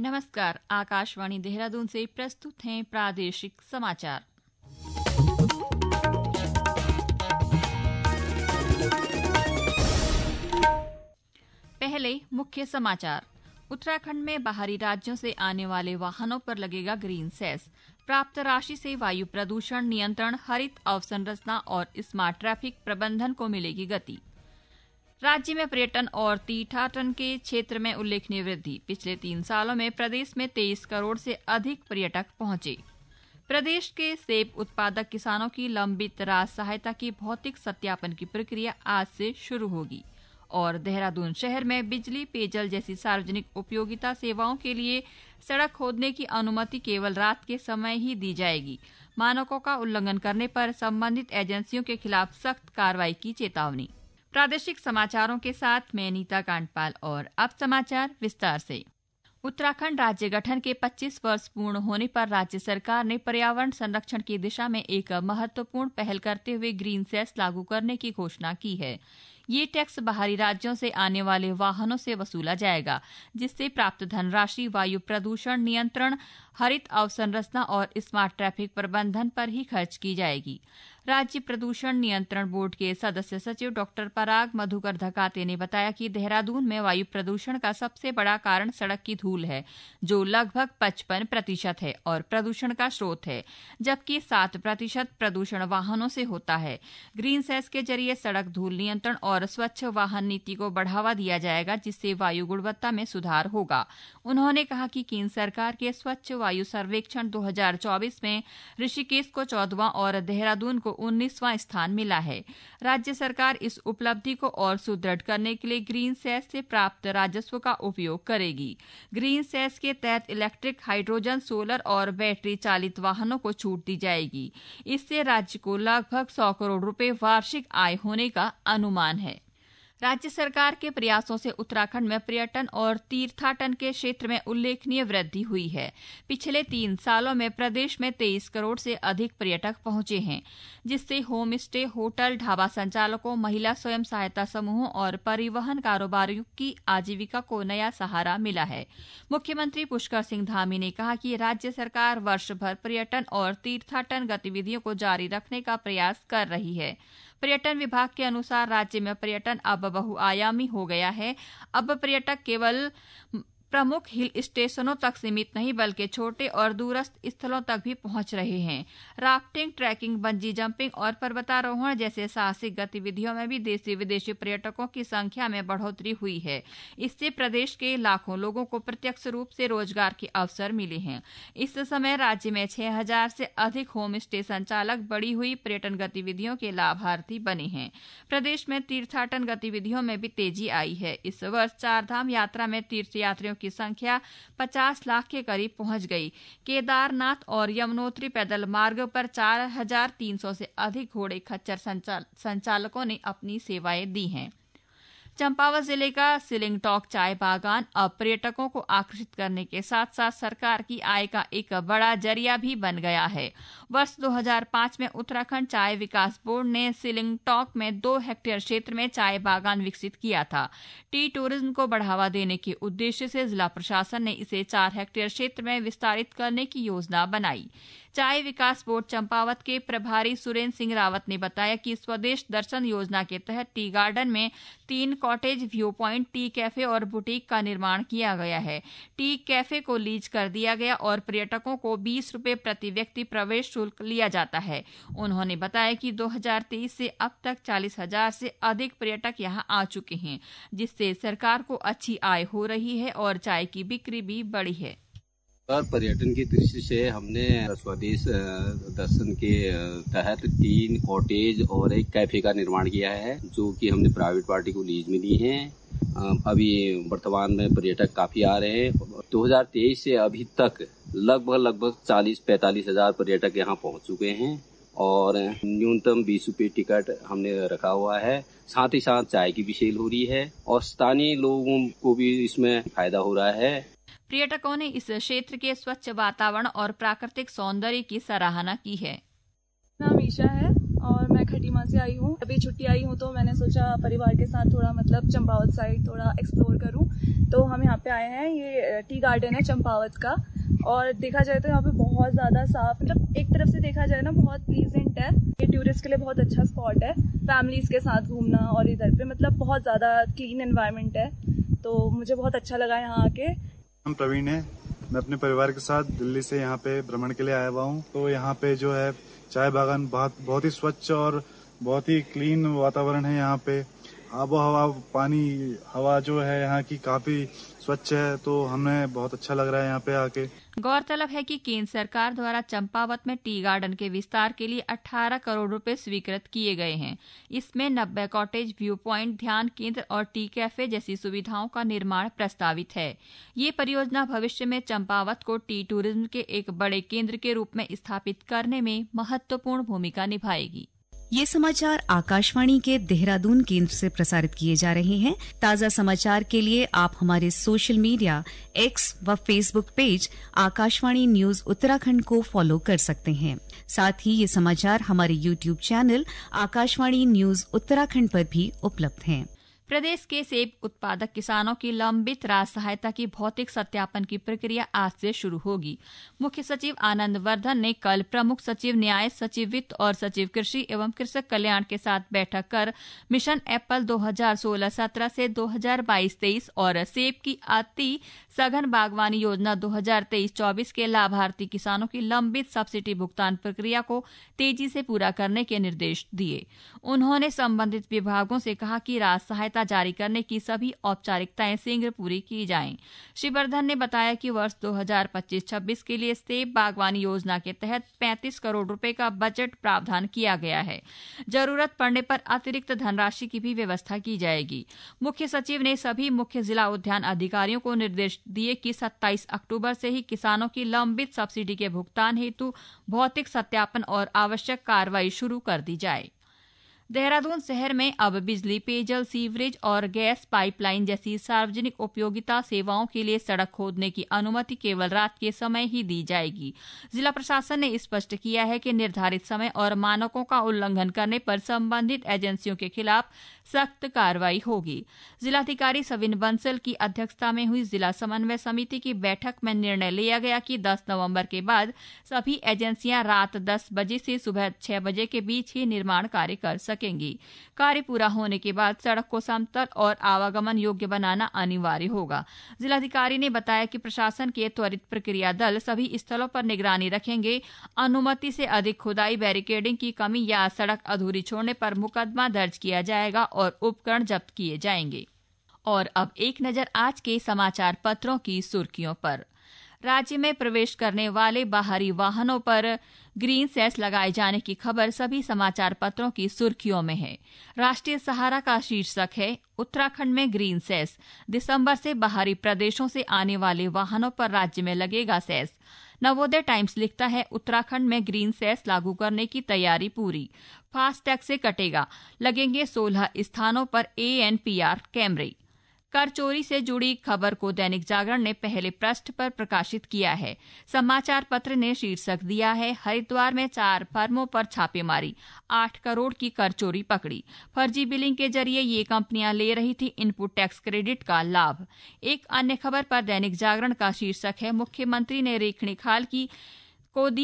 नमस्कार, आकाशवाणी देहरादून से प्रस्तुत हैं प्रादेशिक समाचार। पहले मुख्य समाचार। उत्तराखंड में बाहरी राज्यों से आने वाले वाहनों पर लगेगा ग्रीन सेस। प्राप्त राशि से वायु प्रदूषण नियंत्रण, हरित अवसंरचना और स्मार्ट ट्रैफिक प्रबंधन को मिलेगी गति। राज्य में पर्यटन और तीर्थाटन के क्षेत्र में उल्लेखनीय वृद्धि। पिछले 3 सालों में प्रदेश में 23 करोड़ से अधिक पर्यटक पहुंचे। प्रदेश के सेब उत्पादक किसानों की लंबित राज सहायता की भौतिक सत्यापन की प्रक्रिया आज से शुरू होगी। और देहरादून शहर में बिजली, पेयजल जैसी सार्वजनिक उपयोगिता सेवाओं के लिए सड़क खोदने की अनुमति केवल रात के समय ही दी जाएगी। मानकों का उल्लंघन करने पर संबंधित एजेंसियों के खिलाफ सख्त कार्रवाई की चेतावनी। प्रादेशिक समाचारों के साथ मैं नीता कांडपाल और अब समाचार विस्तार से। उत्तराखंड राज्य गठन के 25 वर्ष पूर्ण होने पर राज्य सरकार ने पर्यावरण संरक्षण की दिशा में एक महत्वपूर्ण पहल करते हुए ग्रीन सेस लागू करने की घोषणा की है। ये टैक्स बाहरी राज्यों से आने वाले वाहनों से वसूला जाएगा, जिससे प्राप्त धनराशि वायु प्रदूषण नियंत्रण, हरित अवसंरचना और स्मार्ट ट्रैफिक प्रबंधन पर ही खर्च की जाएगी। राज्य प्रदूषण नियंत्रण बोर्ड के सदस्य सचिव डॉक्टर पराग मधुकर धकाते ने बताया कि देहरादून में वायु प्रदूषण का सबसे बड़ा कारण सड़क की धूल है, जो लगभग 55% है और प्रदूषण का स्रोत है, जबकि 7% प्रदूषण वाहनों से होता है। ग्रीन सेस के जरिए सड़क धूल नियंत्रण और स्वच्छ वाहन नीति को बढ़ावा दिया जाएगा, जिससे वायु गुणवत्ता में सुधार होगा। उन्होंने कहा कि केंद्र सरकार के स्वच्छ वायु सर्वेक्षण 2024 में ऋषिकेश को 14वां और देहरादून को 19वां स्थान मिला है। राज्य सरकार इस उपलब्धि को और सुदृढ़ करने के लिए ग्रीन सेस से प्राप्त राजस्व का उपयोग करेगी। ग्रीन सेस के तहत इलेक्ट्रिक, हाइड्रोजन, सोलर और बैटरी चालित वाहनों को छूट दी जाएगी। इससे राज्य को लगभग 100 करोड़ रुपए वार्षिक आय होने का अनुमान है। राज्य सरकार के प्रयासों से उत्तराखंड में पर्यटन और तीर्थाटन के क्षेत्र में उल्लेखनीय वृद्धि हुई है। पिछले 3 सालों में प्रदेश में 23 करोड़ से अधिक पर्यटक पहुंचे हैं, जिससे होम स्टे, होटल, ढाबा संचालकों, महिला स्वयं सहायता समूहों और परिवहन कारोबारियों की आजीविका को नया सहारा मिला है। मुख्यमंत्री पुष्कर सिंह धामी ने कहा कि राज्य सरकार वर्ष भर पर्यटन और तीर्थाटन गतिविधियों को जारी रखने का प्रयास कर रही है। पर्यटन विभाग के अनुसार राज्य में पर्यटन अब बहुआयामी हो गया है। अब पर्यटक केवल प्रमुख हिल स्टेशनों तक सीमित नहीं, बल्कि छोटे और दूरस्थ स्थलों तक भी पहुंच रहे हैं। राफ्टिंग, ट्रैकिंग, बंजी जंपिंग और पर्वतारोहण जैसे साहसिक गतिविधियों में भी देशी विदेशी पर्यटकों की संख्या में बढ़ोतरी हुई है। इससे प्रदेश के लाखों लोगों को प्रत्यक्ष रूप से रोजगार के अवसर मिले हैं। इस समय राज्य में 6000 से अधिक होम स्टे संचालक बढ़ी हुई पर्यटन गतिविधियों के लाभार्थी बने हैं। प्रदेश में तीर्थाटन गतिविधियों में भी तेजी आई है। इस वर्ष 4 धाम यात्रा में तीर्थयात्रियों की संख्या 50 लाख के करीब पहुंच गई। केदारनाथ और यमुनोत्री पैदल मार्ग पर 4300 से अधिक घोड़े खच्चर संचालकों ने अपनी सेवाएं दी हैं। चंपावत जिले का सिलिंग टॉक चाय बागान अब पर्यटकों को आकर्षित करने के साथ साथ सरकार की आय का एक बड़ा जरिया भी बन गया है। वर्ष 2005 में उत्तराखंड चाय विकास बोर्ड ने सिलिंग टॉक में 2 हेक्टेयर क्षेत्र में चाय बागान विकसित किया था। टी टूरिज्म को बढ़ावा देने के उद्देश्य से जिला प्रशासन ने इसे 4 हेक्टेयर क्षेत्र में विस्तारित करने की योजना बनाई। चाय विकास बोर्ड चंपावत के प्रभारी सुरेंद्र सिंह रावत ने बताया कि स्वदेश दर्शन योजना के तहत टी गार्डन में 3 cottage, view point, tea cafe और बुटीक का निर्माण किया गया है। टी कैफे को लीज कर दिया गया और पर्यटकों को 20 रुपए प्रति व्यक्ति प्रवेश शुल्क लिया जाता है। उन्होंने बताया कि 2023 से अब तक 40,000 से अधिक पर्यटक यहां आ चुके हैं, जिससे सरकार को अच्छी आय हो रही है और चाय की बिक्री भी बढ़ी है। और पर्यटन की दृष्टि से हमने स्वदेश दर्शन के तहत 3 कॉटेज और एक कैफे का निर्माण किया है, जो कि हमने प्राइवेट पार्टी को लीज में दी हैं। अभी वर्तमान में पर्यटक काफी आ रहे हैं। 2023 से अभी तक लगभग 40-45 हजार पर्यटक यहाँ पहुँच चुके हैं और न्यूनतम 20 रुपये टिकट हमने रखा हुआ है। साथ ही साथ चाय की भी सेल हो रही है और स्थानीय लोगों को भी इसमें फायदा हो रहा है। पर्यटकों ने इस क्षेत्र के स्वच्छ वातावरण और प्राकृतिक सौंदर्य की सराहना की है। नाम ईशा है और मैं खटीमा से आई हूँ। अभी छुट्टी आई हूँ तो मैंने सोचा परिवार के साथ थोड़ा चंपावत साइड थोड़ा एक्सप्लोर करूँ। तो हम यहाँ पे आए हैं, ये टी गार्डन है चंपावत का, और देखा जाए तो यहाँ पे बहुत ज़्यादा साफ, एक तरफ से देखा जाए ना बहुत प्लीजेंट है। ये टूरिस्ट के लिए बहुत अच्छा स्पॉट है, फैमिलीज के साथ घूमना, और इधर पे बहुत ज़्यादा क्लीन एनवायरनमेंट है, तो मुझे बहुत अच्छा लगा यहाँ आके। हम प्रवीण है, मैं अपने परिवार के साथ दिल्ली से यहाँ पे भ्रमण के लिए आया हुआ हूँ। तो यहाँ पे जो है चाय बागान बहुत ही स्वच्छ और बहुत ही क्लीन वातावरण है। यहाँ पे आबो हवा, पानी, हवा जो है यहाँ की काफी स्वच्छ है, तो हमें बहुत अच्छा लग रहा है यहाँ पे आके। गौरतलब है कि केंद्र सरकार द्वारा चंपावत में टी गार्डन के विस्तार के लिए 18 करोड़ रुपए स्वीकृत किए गए हैं। इसमें 90 कॉटेज, व्यू पॉइंट, ध्यान केंद्र और टी कैफे जैसी सुविधाओं का निर्माण प्रस्तावित है। ये परियोजना भविष्य में चंपावत को टी टूरिज्म के एक बड़े केंद्र के रूप में स्थापित करने में महत्वपूर्ण भूमिका निभाएगी। ये समाचार आकाशवाणी के देहरादून केंद्र से प्रसारित किए जा रहे हैं। ताज़ा समाचार के लिए आप हमारे सोशल मीडिया एक्स व Facebook page Akashvani news Uttarakhand को फॉलो कर सकते हैं। साथ ही ये समाचार हमारे YouTube channel Akashvani news Uttarakhand पर भी उपलब्ध हैं। प्रदेश के सेब उत्पादक किसानों की लंबित राज सहायता की भौतिक सत्यापन की प्रक्रिया आज से शुरू होगी। मुख्य सचिव आनंद वर्धन ने कल प्रमुख सचिव न्याय, सचिव वित्त और सचिव कृषि एवं कृषक कल्याण के साथ बैठक कर मिशन एप्पल 2016-17 से 2022-23 और सेब की अति सघन बागवानी योजना 2023-24 के लाभार्थी किसानों की लंबित सब्सिडी भुगतान प्रक्रिया को तेजी से पूरा करने के निर्देश दिए। उन्होंने संबंधित विभागों से कहा कि राज सहायता जारी करने की सभी औपचारिकताएं शीघ्र पूरी की जाएं। श्री वर्धन ने बताया कि वर्ष 2025-26 के लिए सेब बागवानी योजना के तहत 35 करोड़ रुपए का बजट प्रावधान किया गया है। जरूरत पड़ने पर अतिरिक्त धनराशि की भी व्यवस्था की जाएगी। मुख्य सचिव ने सभी मुख्य जिला उद्यान अधिकारियों को निर्देश दिए कि 27 अक्टूबर से ही किसानों की लंबित सब्सिडी के भुगतान हेतु भौतिक सत्यापन और आवश्यक कार्रवाई शुरू कर दी जाए। देहरादून शहर में अब बिजली, पेयजल, सीवरेज और गैस पाइपलाइन जैसी सार्वजनिक उपयोगिता सेवाओं के लिए सड़क खोदने की अनुमति केवल रात के समय ही दी जाएगी। जिला प्रशासन ने स्पष्ट किया है कि निर्धारित समय और मानकों का उल्लंघन करने पर संबंधित एजेंसियों के खिलाफ सख्त कार्रवाई होगी। जिलाधिकारी सविन बंसल की अध्यक्षता में हुई जिला समन्वय समिति की बैठक में निर्णय लिया गया कि 10 नवंबर के बाद सभी एजेंसियां रात 10 बजे से सुबह 6 बजे के बीच ही निर्माण कार्य कर सकेंगी। कार्य पूरा होने के बाद सड़क को समतल और आवागमन योग्य बनाना अनिवार्य होगा। जिलाधिकारी ने बताया कि प्रशासन के त्वरित प्रक्रिया दल सभी स्थलों पर निगरानी रखेंगे। अनुमति से अधिक खुदाई, बैरिकेडिंग की कमी या सड़क अधूरी छोड़ने पर मुकदमा दर्ज किया जाएगा और उपकरण जब्त किए जाएंगे। और अब एक नजर आज के समाचार पत्रों की सुर्खियों पर। राज्य में प्रवेश करने वाले बाहरी वाहनों पर ग्रीन सेस लगाए जाने की खबर सभी समाचार पत्रों की सुर्खियों में है। राष्ट्रीय सहारा का शीर्षक है, उत्तराखंड में ग्रीन सेस, दिसंबर से बाहरी प्रदेशों से आने वाले वाहनों पर राज्य में लगेगा सेस। नवोदय टाइम्स लिखता है, उत्तराखंड में ग्रीन सेस लागू करने की तैयारी पूरी, फास्टैग से कटेगा, लगेंगे 16 स्थानों पर ANPR कैमरे। कर चोरी से जुड़ी खबर को दैनिक जागरण ने पहले पृष्ठ पर प्रकाशित किया है। समाचार पत्र ने शीर्षक दिया है, हरिद्वार में 4 फर्मों पर छापेमारी, 8 करोड़ की कर चोरी पकड़ी। फर्जी बिलिंग के जरिए ये कंपनियां ले रही थी इनपुट टैक्स क्रेडिट का लाभ। एक अन्य खबर पर दैनिक जागरण का शीर्षक है, मुख्यमंत्री ने रेखणी खाल को दी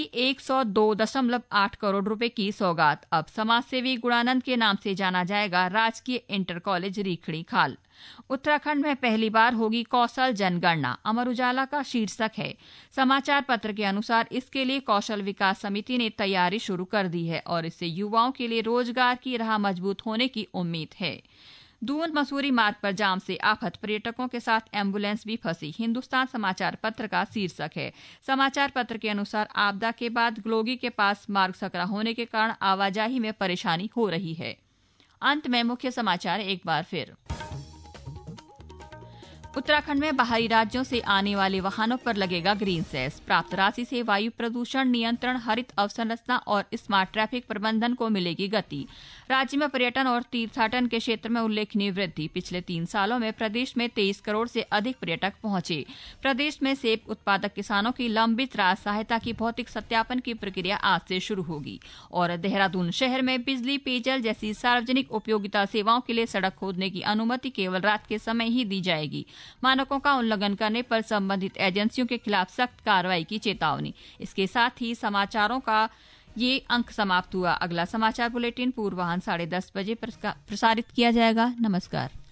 102.8 करोड़ रुपए की सौगात। अब समाजसेवी गुणानंद के नाम से जाना जाएगा राजकीय इंटर कॉलेज रेखणी खाल। उत्तराखंड में पहली बार होगी कौशल जनगणना, अमर उजाला का शीर्षक है। समाचार पत्र के अनुसार इसके लिए कौशल विकास समिति ने तैयारी शुरू कर दी है और इससे युवाओं के लिए रोजगार की राह मजबूत होने की उम्मीद है। दून मसूरी मार्ग पर जाम से आफत, पर्यटकों के साथ एम्बुलेंस भी फंसी। हिंदुस्तान समाचार पत्र का शीर्षक है। समाचार पत्र के अनुसार आपदा के बाद ग्लोगी के पास मार्ग सकरा होने के कारण आवाजाही में परेशानी हो रही है। अंत में मुख्य समाचार एक बार फिर। उत्तराखंड में बाहरी राज्यों से आने वाले वाहनों पर लगेगा ग्रीन सेस। प्राप्त राशि से वायु प्रदूषण नियंत्रण, हरित अवसंरचना और स्मार्ट ट्रैफिक प्रबंधन को मिलेगी गति। राज्य में पर्यटन और तीर्थाटन के क्षेत्र में उल्लेखनीय वृद्धि। पिछले 3 सालों में प्रदेश में 23 करोड़ से अधिक पर्यटक पहुंचे। प्रदेश में सेब उत्पादक किसानों की लंबित राज सहायता की भौतिक सत्यापन की प्रक्रिया आज से शुरू होगी। और देहरादून शहर में बिजली, पेयजल जैसी सार्वजनिक उपयोगिता सेवाओं के लिए सड़क खोदने की अनुमति केवल रात के समय ही दी जाएगी। मानकों का उल्लंघन करने पर संबंधित एजेंसियों के खिलाफ सख्त कार्रवाई की चेतावनी। इसके साथ ही समाचारों का ये अंक समाप्त हुआ। अगला समाचार बुलेटिन पूर्वाह्न 10:30 बजे प्रसारित किया जाएगा। नमस्कार।